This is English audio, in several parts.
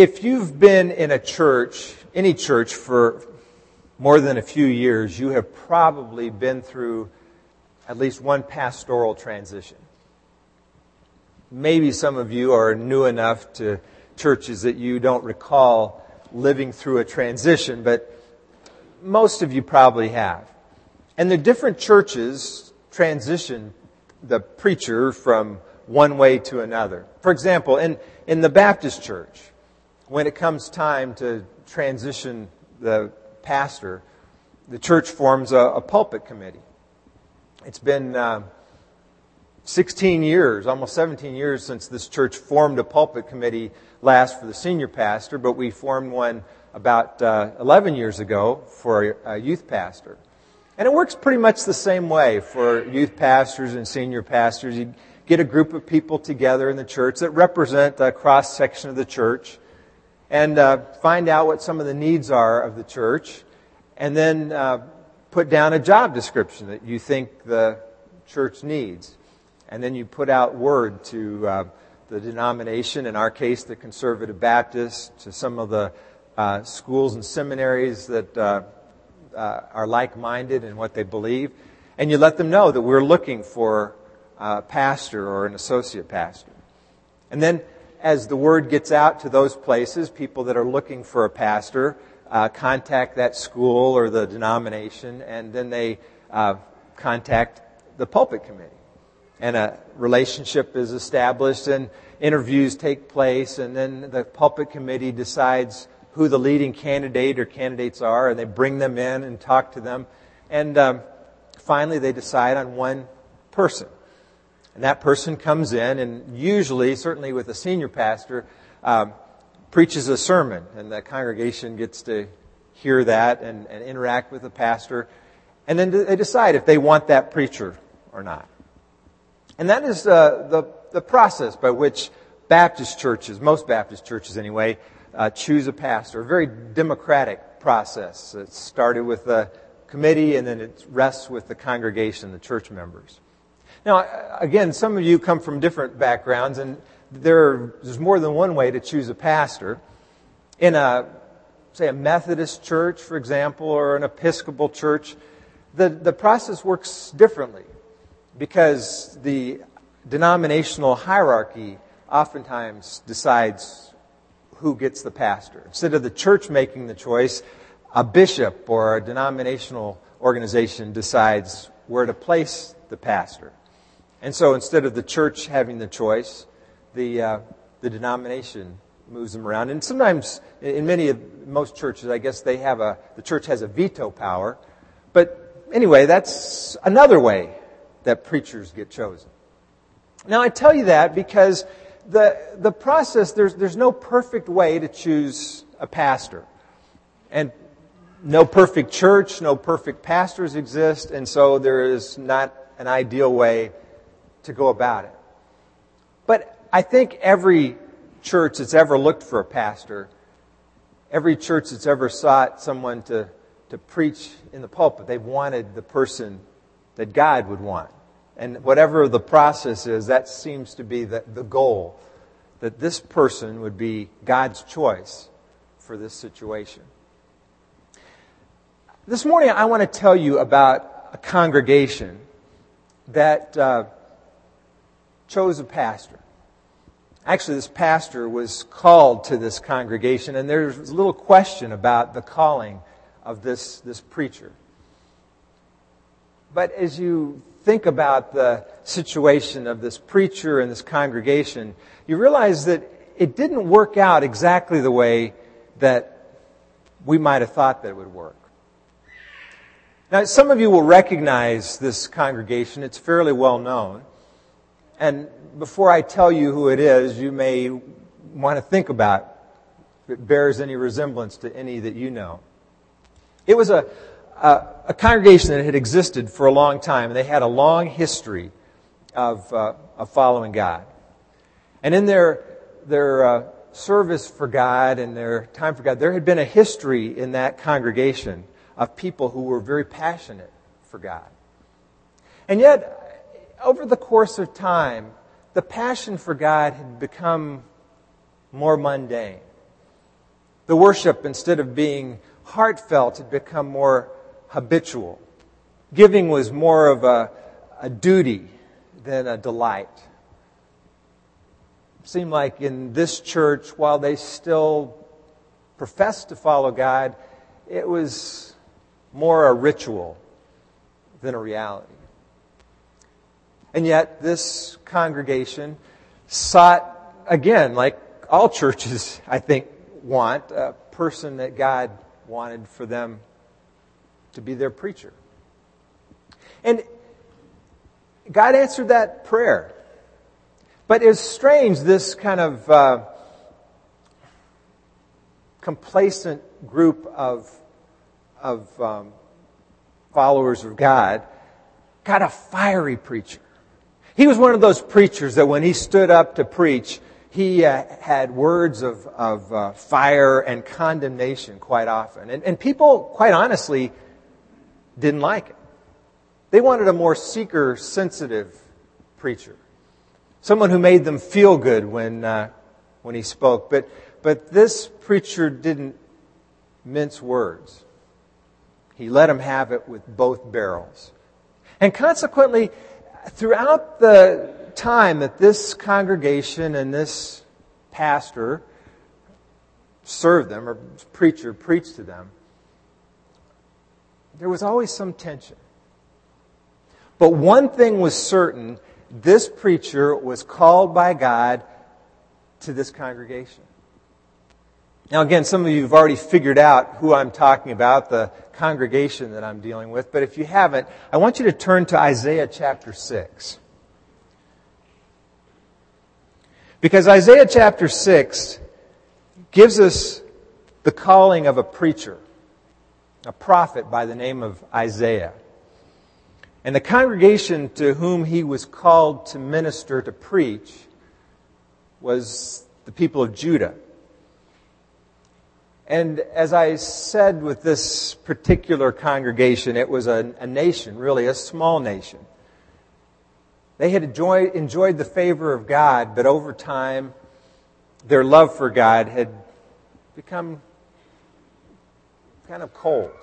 If you've been in a church, any church, for more than a few years, you have probably been through at least one pastoral transition. Maybe some of you are new enough to churches that you don't recall living through a transition, but most of you probably have. And the different churches transition the preacher from one way to another. For example, in the Baptist church, when it comes time to transition the pastor, the church forms a pulpit committee. It's been 16 years, almost 17 years since this church formed a pulpit committee last for the senior pastor, but we formed one about 11 years ago for a youth pastor. And it works pretty much the same way for youth pastors and senior pastors. You get a group of people together in the church that represent a cross-section of the church and find out what some of the needs are of the church, and then put down a job description that you think the church needs. And then you put out word to the denomination, in our case the Conservative Baptist, to some of the schools and seminaries that are like-minded in what they believe. And you let them know that we're looking for a pastor or an associate pastor. And then as the word gets out to those places, people that are looking for a pastor contact that school or the denomination, and then they contact the pulpit committee. And a relationship is established, and interviews take place, and then the pulpit committee decides who the leading candidate or candidates are, and they bring them in and talk to them. And finally they decide on one person. And that person comes in and usually, certainly with a senior pastor, preaches a sermon. And the congregation gets to hear that and interact with the pastor. And then they decide if they want that preacher or not. And that is the process by which Baptist churches, most Baptist churches anyway, choose a pastor. A very democratic process. It started with the committee, and then it rests with the congregation, the church members. Now, again, some of you come from different backgrounds, and there's more than one way to choose a pastor. In a Methodist church, for example, or an Episcopal church, the process works differently because the denominational hierarchy oftentimes decides who gets the pastor. Instead of the church making the choice, a bishop or a denominational organization decides where to place the pastor. And so instead of the church having the choice, the denomination moves them around. And sometimes, in most churches, I guess the church has a veto power. But anyway, that's another way that preachers get chosen. Now, I tell you that because the process, there's no perfect way to choose a pastor. And no perfect church, no perfect pastors exist, and so there is not an ideal way to go about it. But I think every church that's ever looked for a pastor, every church that's ever sought someone to preach in the pulpit, they've wanted the person that God would want. And whatever the process is, that seems to be the goal, that this person would be God's choice for this situation. This morning I want to tell you about a congregation that chose a pastor. Actually, this pastor was called to this congregation, and there's a little question about the calling of this preacher. But as you think about the situation of this preacher and this congregation, you realize that it didn't work out exactly the way that we might have thought that it would work. Now, some of you will recognize this congregation. It's fairly well known. And before I tell you who it is, you may want to think about if it bears any resemblance to any that you know. It was a congregation that had existed for a long time, and they had a long history of following God. And in their service for God and their time for God, there had been a history in that congregation of people who were very passionate for God. And yet, over the course of time, the passion for God had become more mundane. The worship, instead of being heartfelt, had become more habitual. Giving was more of a duty than a delight. It seemed like in this church, while they still professed to follow God, it was more a ritual than a reality. And yet this congregation sought, again, like all churches, I think, want, a person that God wanted for them to be their preacher. And God answered that prayer. But it's strange, this kind of complacent group of followers of God got a fiery preacher. He was one of those preachers that when he stood up to preach, he had words of fire and condemnation quite often. And people, quite honestly, didn't like it. They wanted a more seeker-sensitive preacher. Someone who made them feel good when he spoke. But this preacher didn't mince words. He let them have it with both barrels. And consequently, throughout the time that this congregation and this pastor served them, or preacher preached to them, there was always some tension. But one thing was certain, this preacher was called by God to this congregation. Now again, some of you have already figured out who I'm talking about, the congregation that I'm dealing with. But if you haven't, I want you to turn to Isaiah chapter 6. Because Isaiah chapter 6 gives us the calling of a preacher, a prophet by the name of Isaiah. And the congregation to whom he was called to minister, to preach, was the people of Judah. And as I said with this particular congregation, it was a nation, really a small nation. They had enjoyed the favor of God, but over time, their love for God had become kind of cold.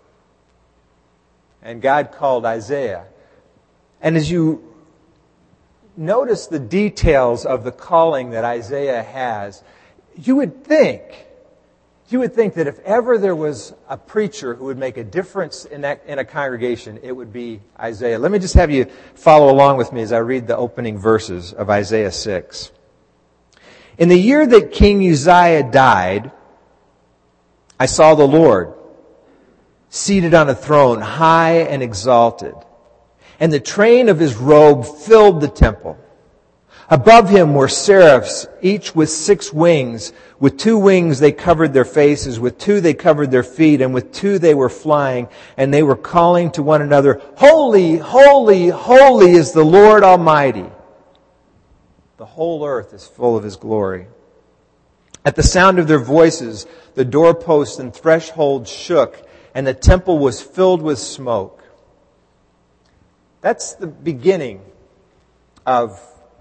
And God called Isaiah. And as you notice the details of the calling that Isaiah has, you would think that if ever there was a preacher who would make a difference in a congregation, it would be Isaiah. Let me just have you follow along with me as I read the opening verses of Isaiah 6. In the year that King Uzziah died, I saw the Lord seated on a throne, high and exalted, and the train of his robe filled the temple. Above him were seraphs, each with 6 wings. With 2 wings they covered their faces, with 2 they covered their feet, and with 2 they were flying, and they were calling to one another, Holy, holy, holy is the Lord Almighty. The whole earth is full of His glory. At the sound of their voices, the doorposts and thresholds shook, and the temple was filled with smoke. That's the beginning of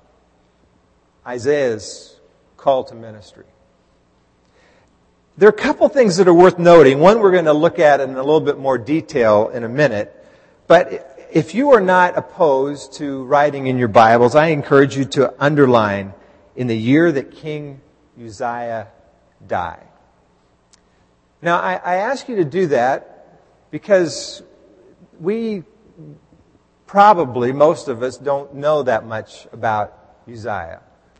Isaiah's call to ministry. There are a couple things that are worth noting. One we're going to look at in a little bit more detail in a minute. But if you are not opposed to writing in your Bibles, I encourage you to underline in the year that King Uzziah died. Now, I ask you to do that because we probably, most of us, don't know that much about Uzziah.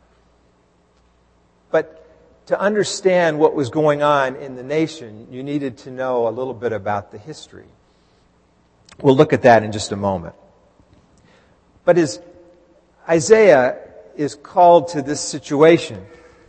But to understand what was going on in the nation, you needed to know a little bit about the history. We'll look at that in just a moment. But as Isaiah is called to this situation,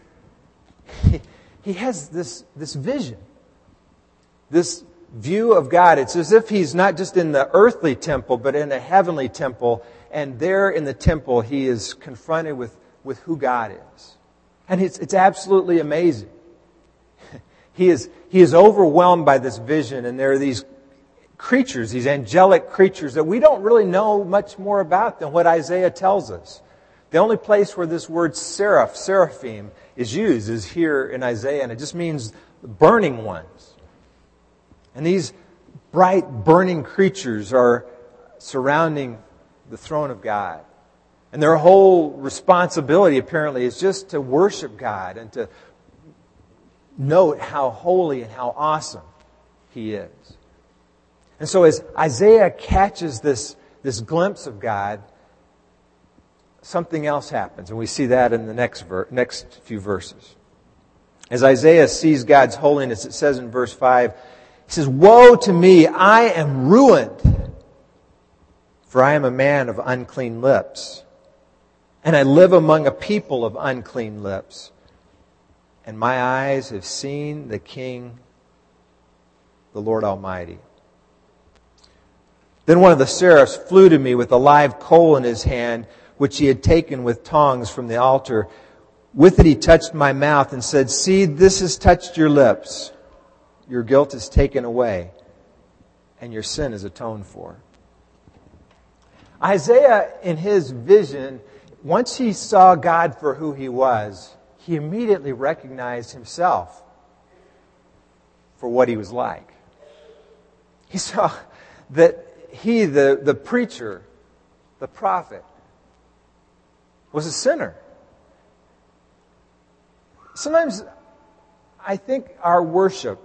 he has this vision, this view of God. It's as if he's not just in the earthly temple, but in a heavenly temple. And there in the temple, he is confronted with who God is. And it's absolutely amazing. He is overwhelmed by this vision, and there are these creatures, these angelic creatures that we don't really know much more about than what Isaiah tells us. The only place where this word seraphim, is used is here in Isaiah, and it just means burning ones. And these bright, burning creatures are surrounding the throne of God. And their whole responsibility, apparently, is just to worship God and to note how holy and how awesome He is. And so as Isaiah catches this glimpse of God, something else happens. And we see that in the next few verses. As Isaiah sees God's holiness, it says in verse 5, he says, "Woe to me, I am ruined, for I am a man of unclean lips, and I live among a people of unclean lips. And my eyes have seen the King, the Lord Almighty." Then one of the seraphs flew to me with a live coal in his hand, which he had taken with tongs from the altar. With it he touched my mouth and said, "See, this has touched your lips. Your guilt is taken away, and your sin is atoned for." Isaiah, in his vision, once he saw God for who He was, he immediately recognized himself for what he was like. He saw that he, the preacher, the prophet, was a sinner. Sometimes I think our worship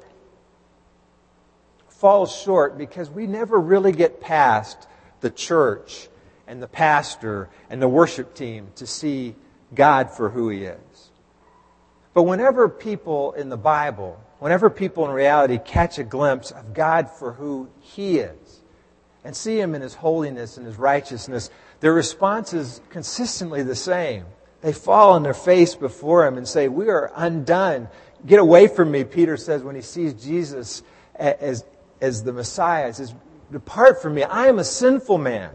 falls short because we never really get past the church and the pastor and the worship team to see God for who He is. But whenever people in the Bible, whenever people in reality catch a glimpse of God for who He is and see Him in His holiness and His righteousness, their response is consistently the same. They fall on their face before Him and say, "We are undone. Get away from me," Peter says when he sees Jesus as the Messiah. He says, "Depart from me. I am a sinful man."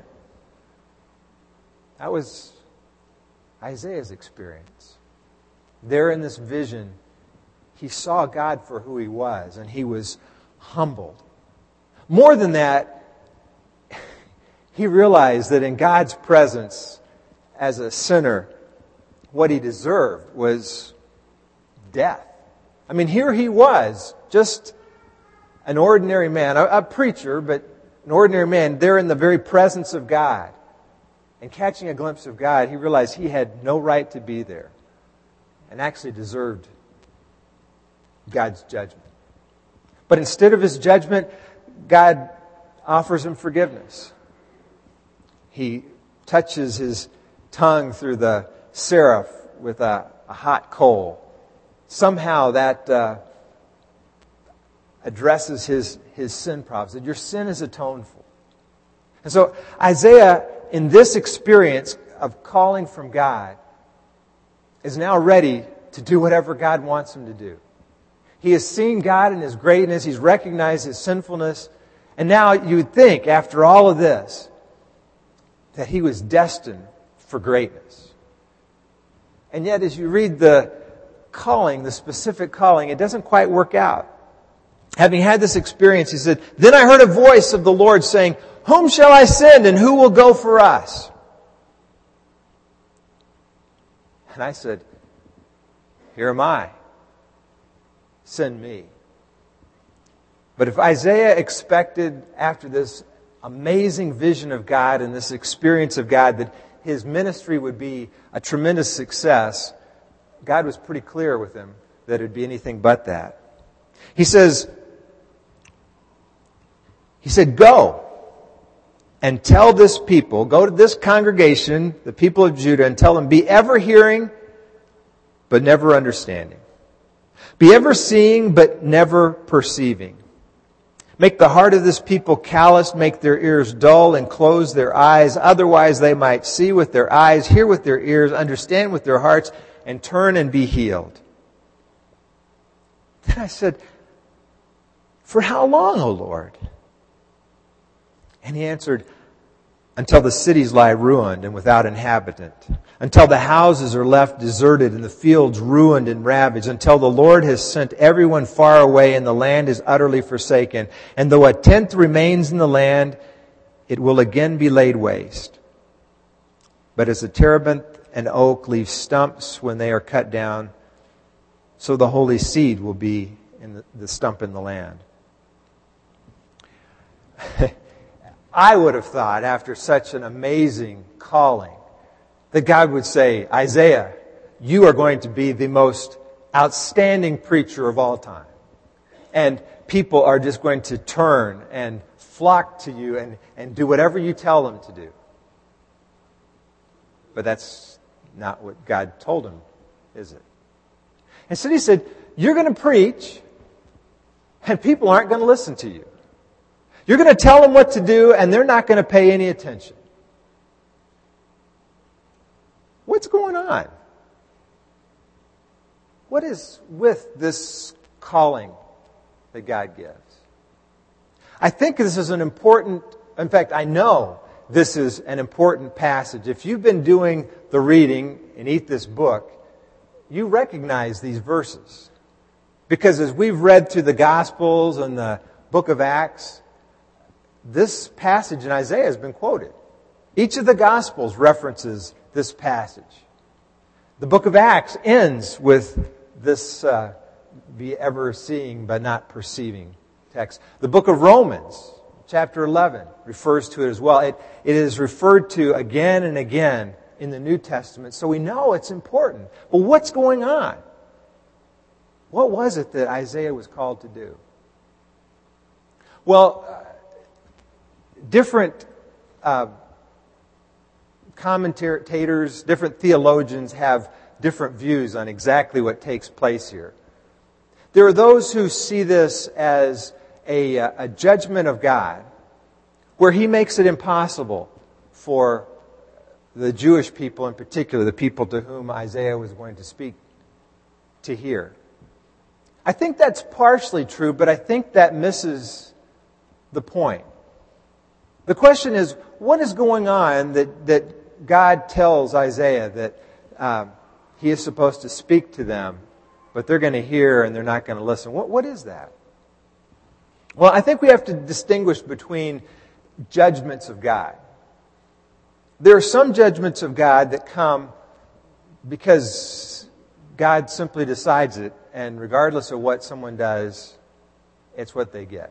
That was Isaiah's experience. There in this vision, he saw God for who He was, and he was humbled. More than that, he realized that in God's presence as a sinner, what he deserved was death. I mean, here he was, just an ordinary man, a preacher, but an ordinary man there in the very presence of God. And catching a glimpse of God, he realized he had no right to be there and actually deserved God's judgment. But instead of His judgment, God offers him forgiveness. He touches his tongue through the seraph with a hot coal. Somehow that addresses his sin problem. That your sin is atoned for. And so Isaiah, in this experience of calling from God, is now ready to do whatever God wants him to do. He has seen God in His greatness. He's recognized His sinfulness. And now you would think, after all of this, that he was destined for greatness. And yet, as you read the calling, the specific calling, it doesn't quite work out. Having had this experience, he said, "Then I heard a voice of the Lord saying, 'Whom shall I send, and who will go for us?' And I said, 'Here am I. Send me.'" But if Isaiah expected, after this amazing vision of God and this experience of God, that his ministry would be a tremendous success, God was pretty clear with him that it would be anything but that. He said, "Go and tell this people," go to this congregation, the people of Judah, and tell them, "Be ever hearing, but never understanding. Be ever seeing, but never perceiving. Make the heart of this people callous, make their ears dull, and close their eyes. Otherwise they might see with their eyes, hear with their ears, understand with their hearts, and turn and be healed." Then I said, "For how long, O Lord?" And He answered, "Until the cities lie ruined and without inhabitant, until the houses are left deserted and the fields ruined and ravaged, until the Lord has sent everyone far away and the land is utterly forsaken. And though a tenth remains in the land, it will again be laid waste. But as the terebinth and oak leave stumps when they are cut down, so the holy seed will be in the stump in the land. I would have thought, after such an amazing calling, that God would say, Isaiah, you are going to be the most outstanding preacher of all time. And people are just going to turn and flock to you and do whatever you tell them to do. But that's not what God told him, is it? Instead he said, you're going to preach, and people aren't going to listen to you. You're going to tell them what to do, and they're not going to pay any attention. What's going on? What is with this calling that God gives? I think this is an important, in fact, I know this is an important passage. If you've been doing the reading and eat this book, you recognize these verses. Because as we've read through the Gospels and the book of Acts, this passage in Isaiah has been quoted. Each of the Gospels references this passage. The book of Acts ends with this be ever seeing but not perceiving text. The book of Romans, chapter 11, refers to it as well. It is referred to again and again in the New Testament, so we know it's important. But what's going on? What was it that Isaiah was called to do? Well, different commentators, different theologians have different views on exactly what takes place here. There are those who see this as a judgment of God, where He makes it impossible for the Jewish people in particular, the people to whom Isaiah was going to speak, to hear. I think that's partially true, but I think that misses the point. The question is, what is going on that God tells Isaiah that he is supposed to speak to them, but they're going to hear and they're not going to listen? What is that? Well, I think we have to distinguish between judgments of God. There are some judgments of God that come because God simply decides it, and regardless of what someone does, it's what they get.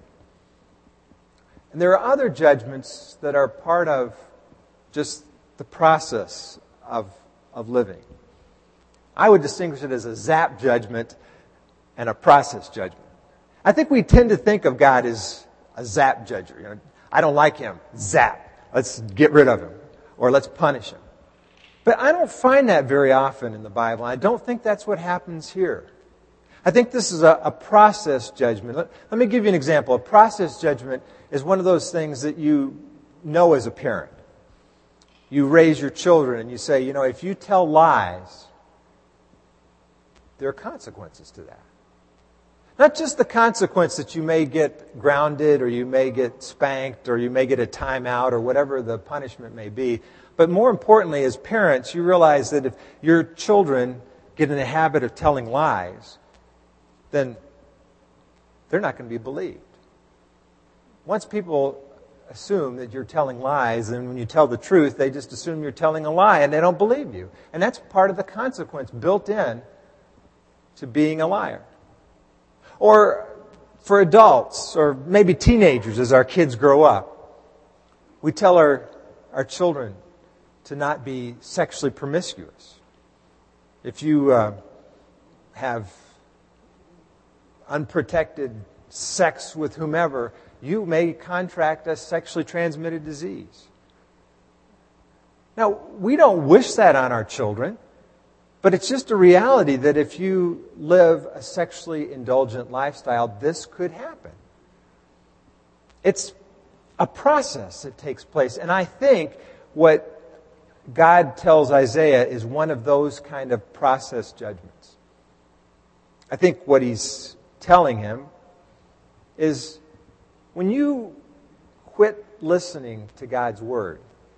And there are other judgments that are part of just the process of living. I would distinguish it as a zap judgment and a process judgment. I think we tend to think of God as a zap judger. You know, I don't like him. Zap. Let's get rid of him. Or let's punish him. But I don't find that very often in the Bible. I don't think that's what happens here. I think this is a process judgment. Let me give you an example. A process judgment is one of those things that you know as a parent. You raise your children and you say, if you tell lies, there are consequences to that. Not just the consequence that you may get grounded or you may get spanked or you may get a timeout or whatever the punishment may be, but more importantly, as parents, you realize that if your children get in the habit of telling lies, then they're not going to be believed. Once people assume that you're telling lies, and when you tell the truth, they just assume you're telling a lie and they don't believe you. And that's part of the consequence built in to being a liar. Or for adults, or maybe teenagers as our kids grow up, we tell our children to not be sexually promiscuous. If you have unprotected sex with whomever, you may contract a sexually transmitted disease. Now, we don't wish that on our children, but it's just a reality that if you live a sexually indulgent lifestyle, this could happen. It's a process that takes place. And I think what God tells Isaiah is one of those kind of process judgments. I think what he's telling him is when you quit listening to God's word,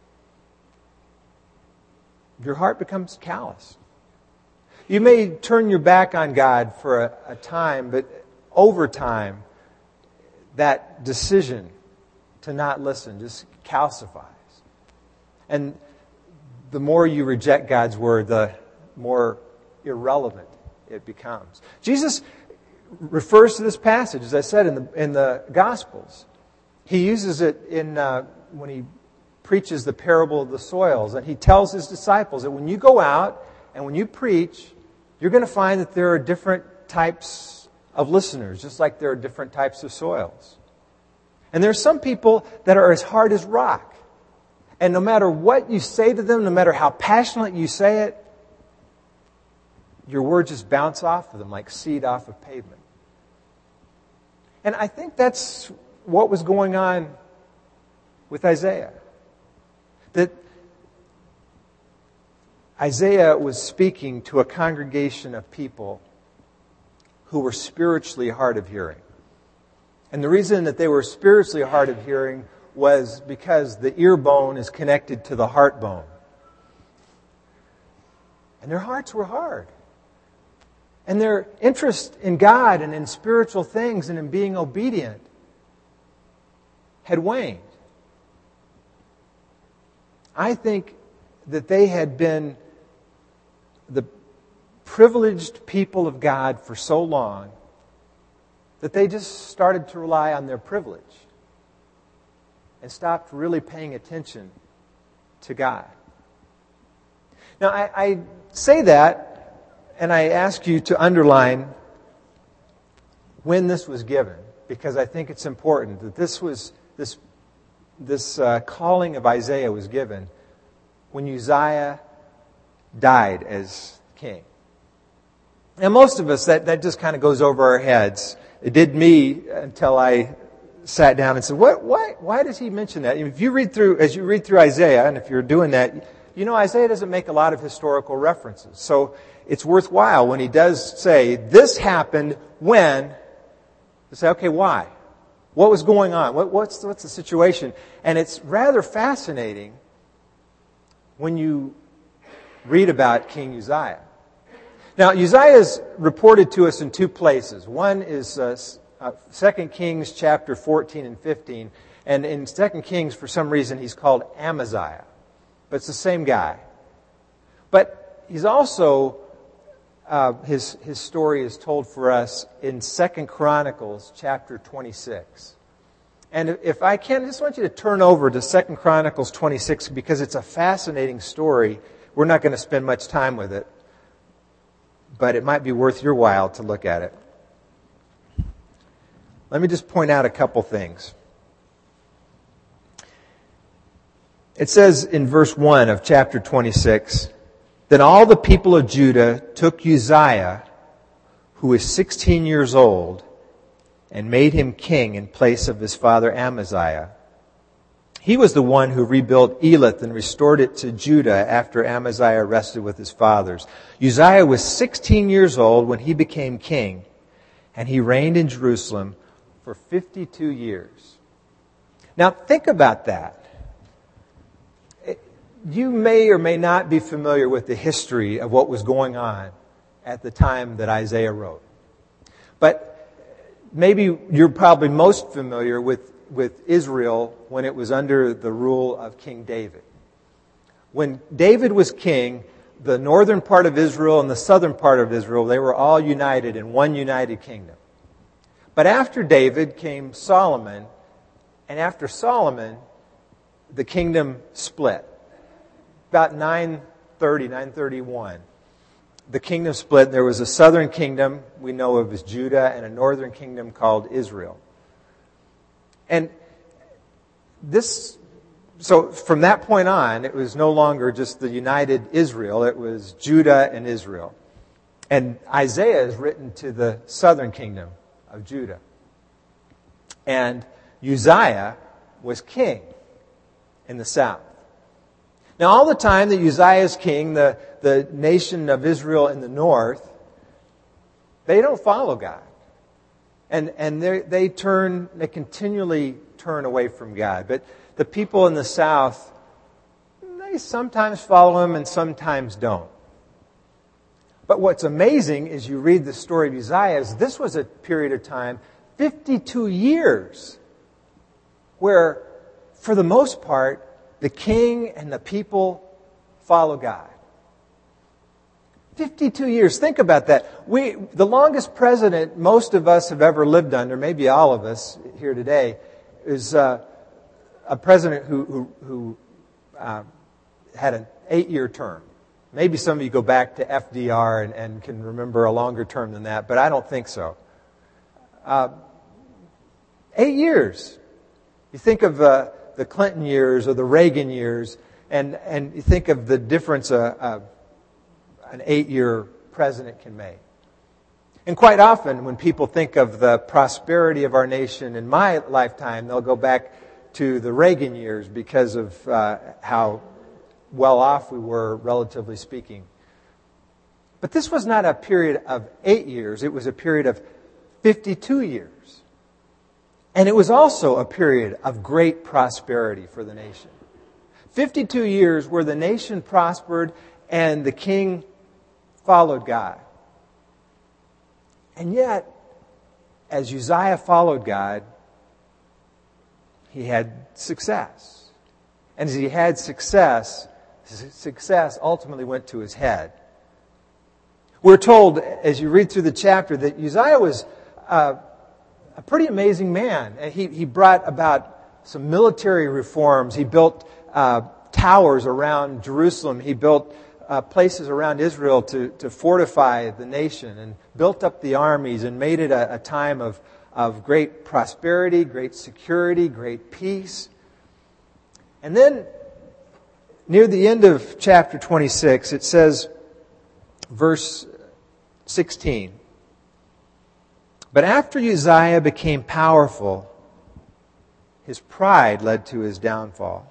your heart becomes callous. You may turn your back on God for a time, but over time, that decision to not listen just calcifies. And the more you reject God's Word, the more irrelevant it becomes. Jesus refers to this passage, as I said, in the Gospels. He uses it when he preaches the parable of the soils, and he tells his disciples that when you go out and when you preach, you're going to find that there are different types of listeners, just like there are different types of soils. And there are some people that are as hard as rock. And no matter what you say to them, no matter how passionate you say it, your words just bounce off of them like seed off of pavement. And I think that's what was going on with Isaiah. That Isaiah was speaking to a congregation of people who were spiritually hard of hearing. And the reason that they were spiritually hard of hearing was because the ear bone is connected to the heart bone. And their hearts were hard. And their interest in God and in spiritual things and in being obedient had waned. I think that they had been the privileged people of God for so long that they just started to rely on their privilege and stopped really paying attention to God. Now, I say that, and I ask you to underline when this was given, because I think it's important that this calling of Isaiah was given when Uzziah died as king. And most of us, that just kind of goes over our heads. It did me until I sat down and said, why does he mention that? As you read through Isaiah, and if you're doing that, Isaiah doesn't make a lot of historical references. So it's worthwhile when he does say, this happened when, to say, okay, why? What was going on? What's the situation? And it's rather fascinating when you read about King Uzziah. Now, Uzziah is reported to us in two places. One is 2 Kings chapter 14 and 15. And in 2 Kings, for some reason, he's called Amaziah. But it's the same guy. But he's also, his story is told for us in 2 Chronicles chapter 26. And if I can, I just want you to turn over to 2 Chronicles 26 because it's a fascinating story. We're not going to spend much time with it, but it might be worth your while to look at it. Let me just point out a couple things. It says in verse 1 of chapter 26, Then all the people of Judah took Uzziah, who was 16 years old, and made him king in place of his father Amaziah. He was the one who rebuilt Elath and restored it to Judah after Amaziah rested with his fathers. Uzziah was 16 years old when he became king, and he reigned in Jerusalem for 52 years. Now think about that. You may or may not be familiar with the history of what was going on at the time that Isaiah wrote. But maybe you're probably most familiar with Israel when it was under the rule of King David. When David was king, the northern part of Israel and the southern part of Israel, they were all united in one united kingdom. But after David came Solomon, and after Solomon, the kingdom split. About 931. The kingdom split. There was a southern kingdom we know of as Judah and a northern kingdom called Israel. And so from that point on, it was no longer just the united Israel. It was Judah and Israel. And Isaiah is written to the southern kingdom of Judah. And Uzziah was king in the south. Now, all the time that Uzziah is king, the nation of Israel in the north, they don't follow God. And they continually turn away from God. But the people in the south, they sometimes follow him and sometimes don't. But what's amazing is you read the story of Uzziah, is this was a period of time, 52 years, where, for the most part, the king and the people follow God. 52 years. Think about that. The longest president most of us have ever lived under, maybe all of us here today, is a president who had an 8-year term. Maybe some of you go back to FDR and can remember a longer term than that, but I don't think so. 8 years. You think of the Clinton years or the Reagan years, and you think of the difference an 8-year president can make. And quite often, when people think of the prosperity of our nation in my lifetime, they'll go back to the Reagan years because of how well off we were, relatively speaking. But this was not a period of 8 years. It was a period of 52 years. And it was also a period of great prosperity for the nation. 52 years where the nation prospered and the king followed God. And yet, as Uzziah followed God, he had success. And as he had success ultimately went to his head. We're told, as you read through the chapter, that Uzziah was a pretty amazing man. He brought about some military reforms. He built towers around Jerusalem. He built places around Israel to fortify the nation and built up the armies and made it a time of great prosperity, great security, great peace. And then, near the end of chapter 26, it says, verse 16, "But after Uzziah became powerful, his pride led to his downfall.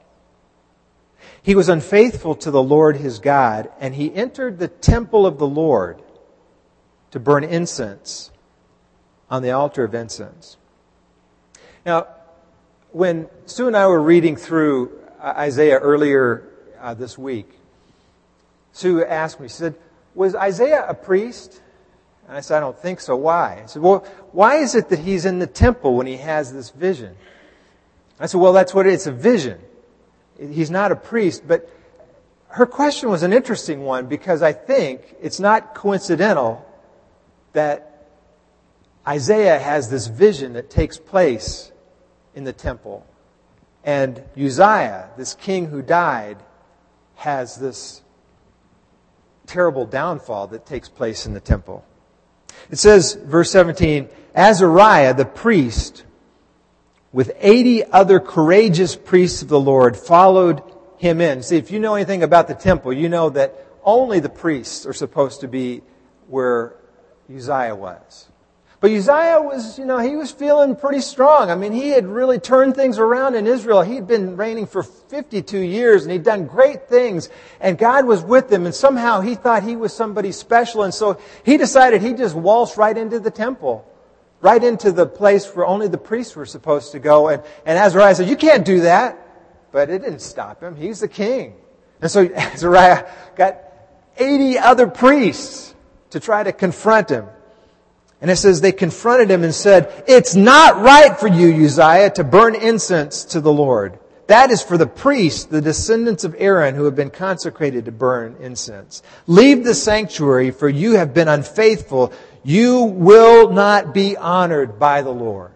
He was unfaithful to the Lord his God, and he entered the temple of the Lord to burn incense on the altar of incense." Now, when Sue and I were reading through Isaiah earlier this week, Sue asked me, she said, "Was Isaiah a priest?" And I said, "I don't think so. Why?" I said, "Well, why is it that he's in the temple when he has this vision?" I said, "Well, that's what it's a vision. He's not a priest." But her question was an interesting one because I think it's not coincidental that Isaiah has this vision that takes place in the temple. And Uzziah, this king who died, has this terrible downfall that takes place in the temple. It says, verse 17, "Azariah the priest, with 80 other courageous priests of the Lord, followed him in." See, if you know anything about the temple, you know that only the priests are supposed to be where Uzziah was. But Uzziah was, he was feeling pretty strong. I mean, he had really turned things around in Israel. He'd been reigning for 52 years and he'd done great things. And God was with him. And somehow he thought he was somebody special. And so he decided he'd just waltz right into the temple. Right into the place where only the priests were supposed to go. And Azariah said, "You can't do that." But it didn't stop him. He's the king. And so Azariah got 80 other priests to try to confront him. And it says they confronted him and said, "It's not right for you, Uzziah, to burn incense to the Lord. That is for the priests, the descendants of Aaron, who have been consecrated to burn incense. Leave the sanctuary, for you have been unfaithful. You will not be honored by the Lord."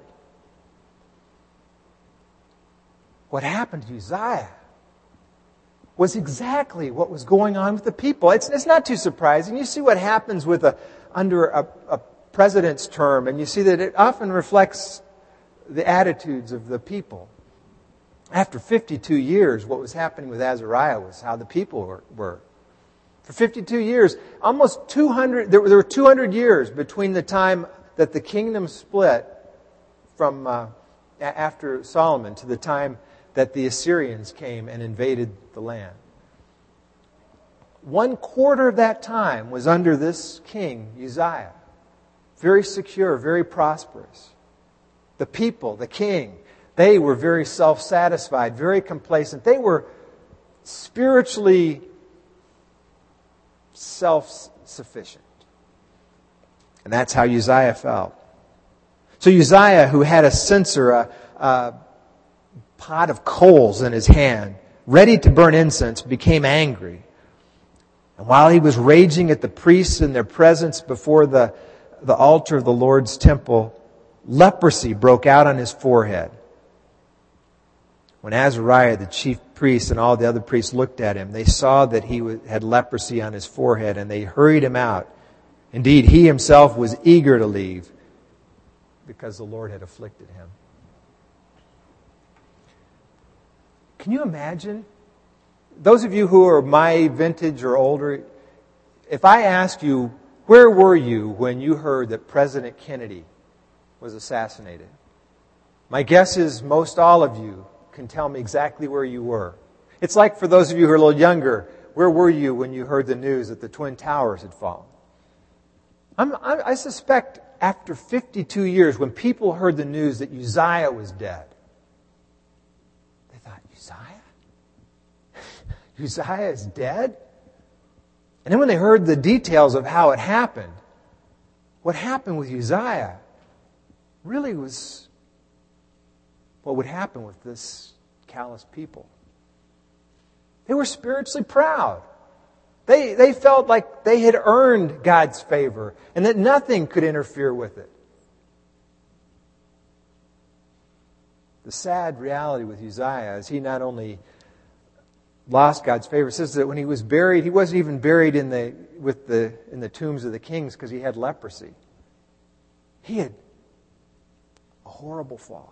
What happened to Uzziah was exactly what was going on with the people. It's not too surprising. You see what happens under a president's term, and you see that it often reflects the attitudes of the people. After 52 years, what was happening with Azariah was how the people were. For 52 years, almost 200, there were 200 years between the time that the kingdom split from after Solomon to the time that the Assyrians came and invaded the land. 1/4 of that time was under this king, Uzziah. Very secure, very prosperous. The people, the king, they were very self-satisfied, very complacent. They were spiritually self-sufficient. And that's how Uzziah felt. So Uzziah, who had a censer, a pot of coals in his hand, ready to burn incense, became angry. And while he was raging at the priests in their presence before the altar of the Lord's temple, leprosy broke out on his forehead. When Azariah, the chief priest, and all the other priests looked at him, they saw that he had leprosy on his forehead, and they hurried him out. Indeed, he himself was eager to leave because the Lord had afflicted him. Can you imagine? Those of you who are my vintage or older, if I ask you, where were you when you heard that President Kennedy was assassinated? My guess is most all of you can tell me exactly where you were. It's like for those of you who are a little younger, where were you when you heard the news that the Twin Towers had fallen? I suspect after 52 years, when people heard the news that Uzziah was dead, they thought, Uzziah? Uzziah is dead? And then when they heard the details of how it happened, what happened with Uzziah really was what would happen with this callous people. They were spiritually proud. They felt like they had earned God's favor and that nothing could interfere with it. The sad reality with Uzziah is he not only lost God's favor, it says that when he was buried, he wasn't even buried in the tombs of the kings because he had leprosy. He had a horrible fall.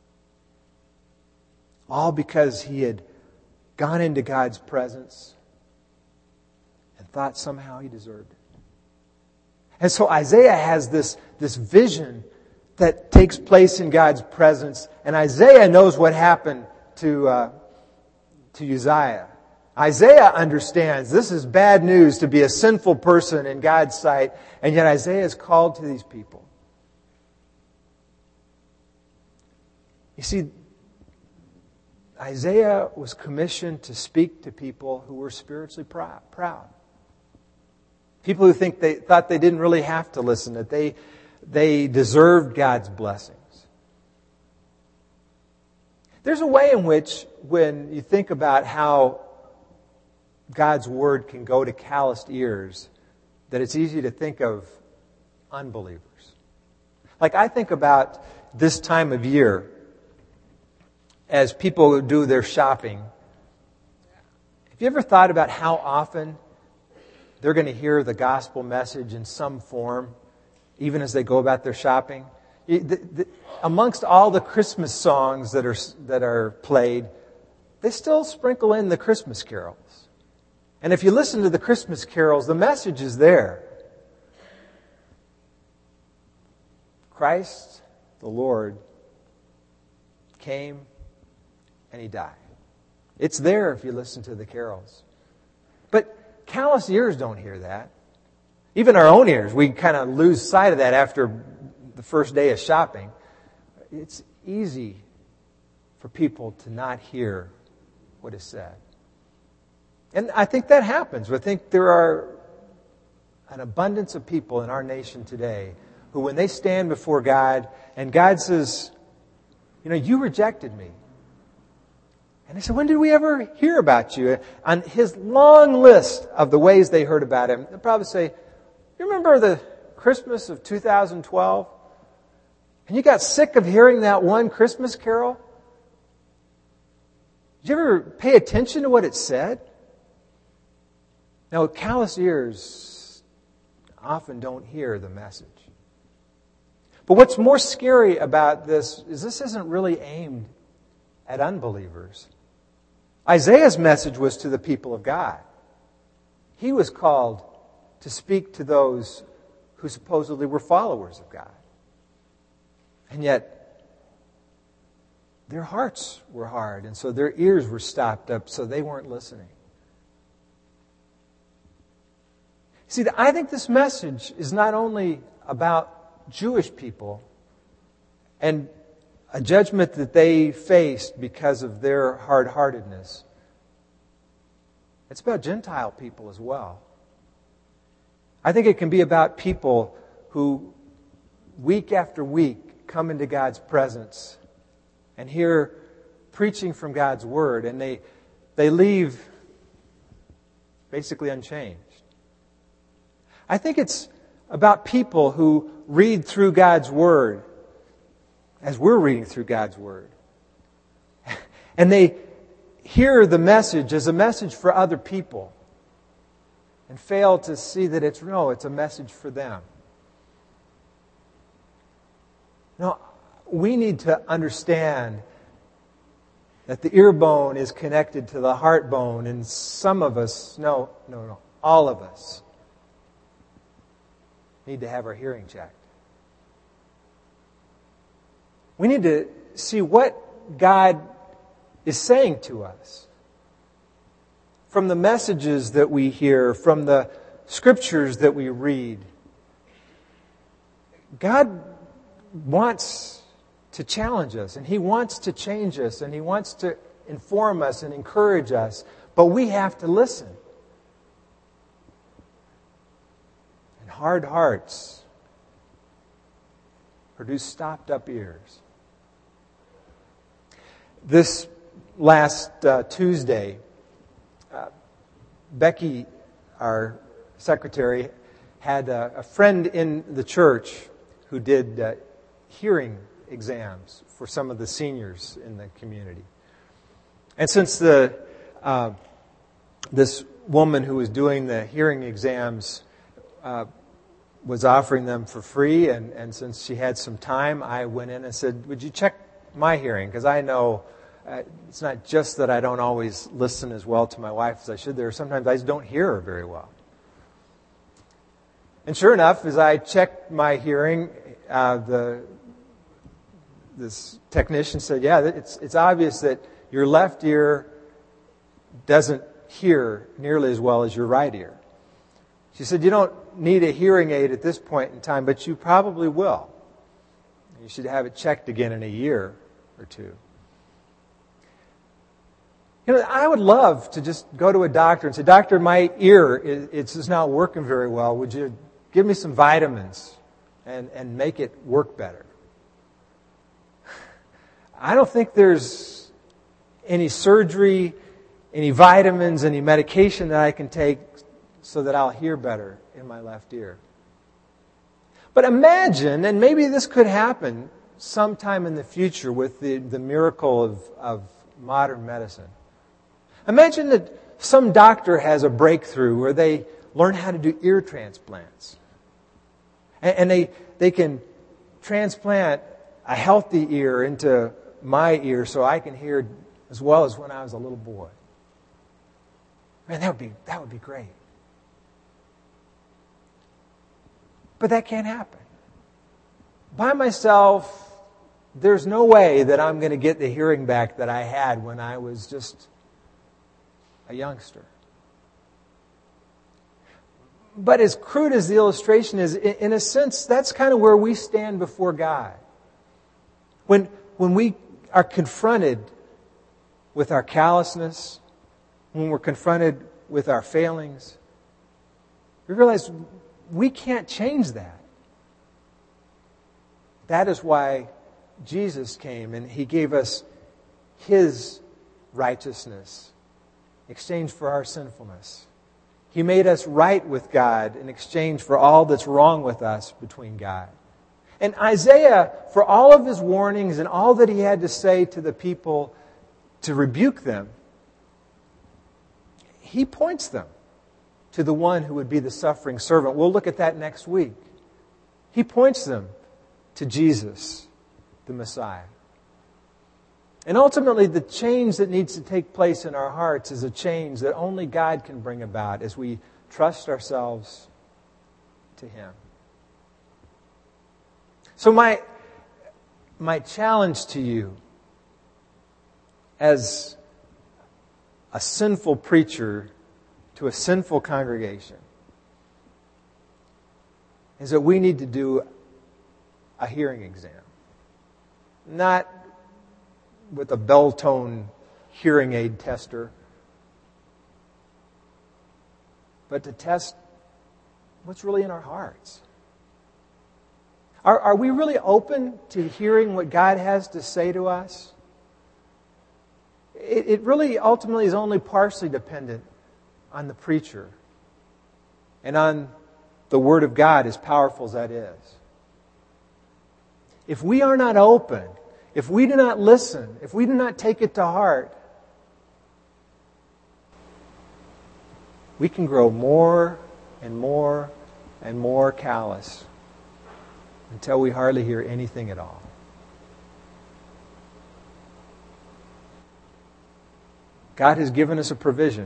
All because he had gone into God's presence and thought somehow he deserved it. And so Isaiah has this vision that takes place in God's presence. And Isaiah knows what happened to Uzziah. Isaiah understands this is bad news to be a sinful person in God's sight. And yet Isaiah is called to these people. You see, Isaiah was commissioned to speak to people who were spiritually proud. People who thought they didn't really have to listen, that they deserved God's blessings. There's a way in which, when you think about how God's Word can go to calloused ears, that it's easy to think of unbelievers. Like I think about this time of year, as people do their shopping. Have you ever thought about how often they're going to hear the gospel message in some form, even as they go about their shopping? Amongst all the Christmas songs that are played, they still sprinkle in the Christmas carols. And if you listen to the Christmas carols, the message is there. Christ, the Lord, came and He died. It's there if you listen to the carols. But callous ears don't hear that. Even our own ears, we kind of lose sight of that after the first day of shopping. It's easy for people to not hear what is said. And I think that happens. I think there are an abundance of people in our nation today who, when they stand before God and God says, you rejected me. And they said, when did we ever hear about you? On his long list of the ways they heard about him, they'll probably say, you remember the Christmas of 2012? And you got sick of hearing that one Christmas carol? Did you ever pay attention to what it said? Now, callous ears often don't hear the message. But what's more scary about this is this isn't really aimed at unbelievers. Isaiah's message was to the people of God. He was called to speak to those who supposedly were followers of God. And yet, their hearts were hard, and so their ears were stopped up, so they weren't listening. See, I think this message is not only about Jewish people and a judgment that they faced because of their hard-heartedness. It's about Gentile people as well. I think it can be about people who, week after week, come into God's presence and hear preaching from God's Word, and they leave basically unchanged. I think it's about people who read through God's Word as we're reading through God's Word. And they hear the message as a message for other people and fail to see that it's a message for them. No, we need to understand that the ear bone is connected to the heart bone, and some of us, all of us need to have our hearing checked. We need to see what God is saying to us from the messages that we hear, from the scriptures that we read. God wants to challenge us, and He wants to change us, and He wants to inform us and encourage us, but we have to listen. And hard hearts produce stopped up ears. This last Tuesday, Becky, our secretary, had a friend in the church who did hearing exams for some of the seniors in the community. And since this woman who was doing the hearing exams was offering them for free, and since she had some time, I went in and said, "Would you check my hearing? Because I know it's not just that I don't always listen as well to my wife as I should. Sometimes I just don't hear her very well." And sure enough, as I checked my hearing, this technician said, "Yeah, it's obvious that your left ear doesn't hear nearly as well as your right ear." She said, "You don't need a hearing aid at this point in time, but you probably will. You should have it checked again in a year or two." I would love to just go to a doctor and say, "Doctor, my ear, it's just not working very well. Would you give me some vitamins and make it work better?" I don't think there's any surgery, any vitamins, any medication that I can take so that I'll hear better in my left ear. But imagine, and maybe this could happen sometime in the future with the miracle of modern medicine. Imagine that some doctor has a breakthrough where they learn how to do ear transplants. And they can transplant a healthy ear into my ear so I can hear as well as when I was a little boy. Man, that would be great. But that can't happen. By myself, there's no way that I'm going to get the hearing back that I had when I was just a youngster. But as crude as the illustration is, in a sense, that's kind of where we stand before God. When we are confronted with our callousness, when we're confronted with our failings, we realize we can't change that. That is why Jesus came and He gave us His righteousness in exchange for our sinfulness. He made us right with God in exchange for all that's wrong with us between God. And Isaiah, for all of his warnings and all that he had to say to the people to rebuke them, he points them to the one who would be the suffering servant. We'll look at that next week. He points them to Jesus, the Messiah. And ultimately, the change that needs to take place in our hearts is a change that only God can bring about as we trust ourselves to Him. So my challenge to you as a sinful preacher to a sinful congregation is that we need to do a hearing exam. Not with a bell tone hearing aid tester, but to test what's really in our hearts. Are we really open to hearing what God has to say to us? It really ultimately is only partially dependent on the preacher and on the Word of God, as powerful as that is. If we are not open, if we do not listen, if we do not take it to heart, we can grow more and more and more callous until we hardly hear anything at all. God has given us a provision.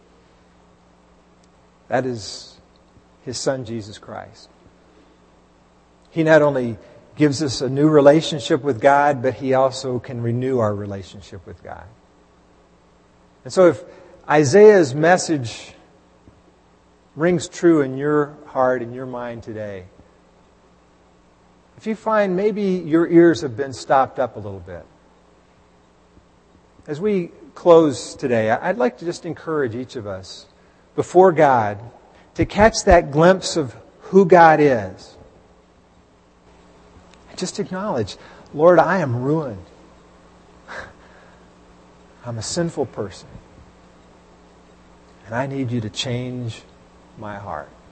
That is His Son, Jesus Christ. He not only gives us a new relationship with God, but He also can renew our relationship with God. And so if Isaiah's message rings true in your heart and your mind today, if you find maybe your ears have been stopped up a little bit, as we close today, I'd like to just encourage each of us before God to catch that glimpse of who God is. Just acknowledge, Lord, I am ruined. I'm a sinful person. And I need you to change my heart.